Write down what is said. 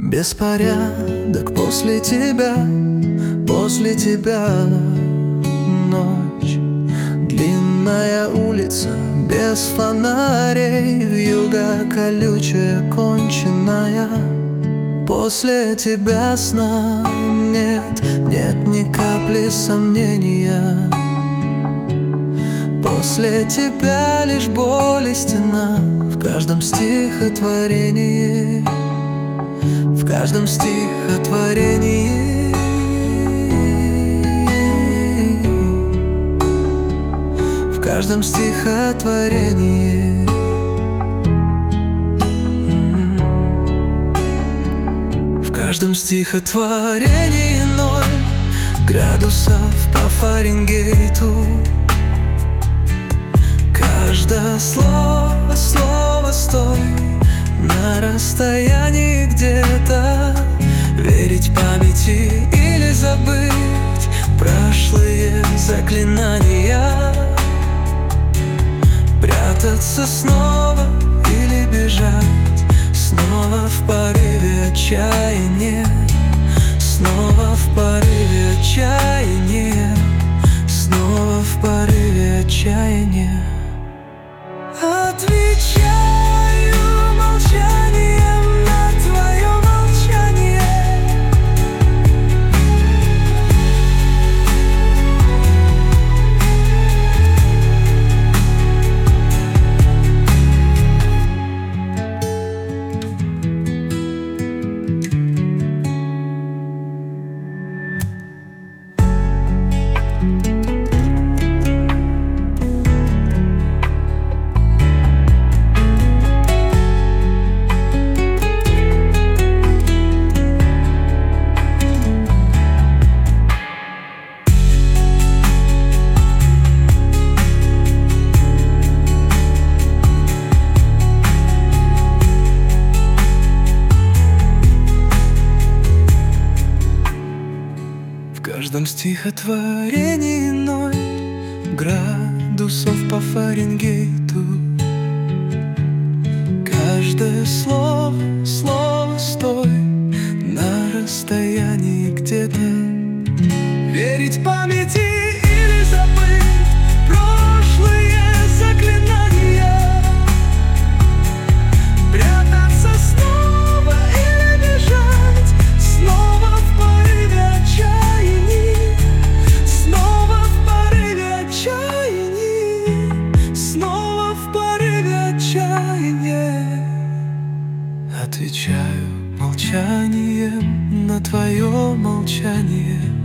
Беспорядок после тебя ночь. Длинная улица без фонарей, вьюга колючая, конченая. После тебя сна нет ни капли сомнения. После тебя лишь боль и стена в каждом стихотворении. В каждом стихотворении. В каждом стихотворении. В каждом стихотворении 0 градусов по Фаренгейту. Каждое слово стой на расстоянии где-то. Верить памяти или забыть прошлые заклинания. Прятаться снова или бежать снова в порыве отчаяния. Снова в порыве отчаяния. Снова в порыве отчаяния. Отвечаю молчанием на твое молчание. В каждом стихотворении 0 градусов по Фаренгейту. Каждое слово стой на расстоянии где-то. Верить памяти или забыть прошлые заклинания. Прятаться снова или бежать снова в порыве отчаяния. Снова в порыве отчаяния. Снова в порыве отчаяния. Отвечаю молчанием на твое молчание.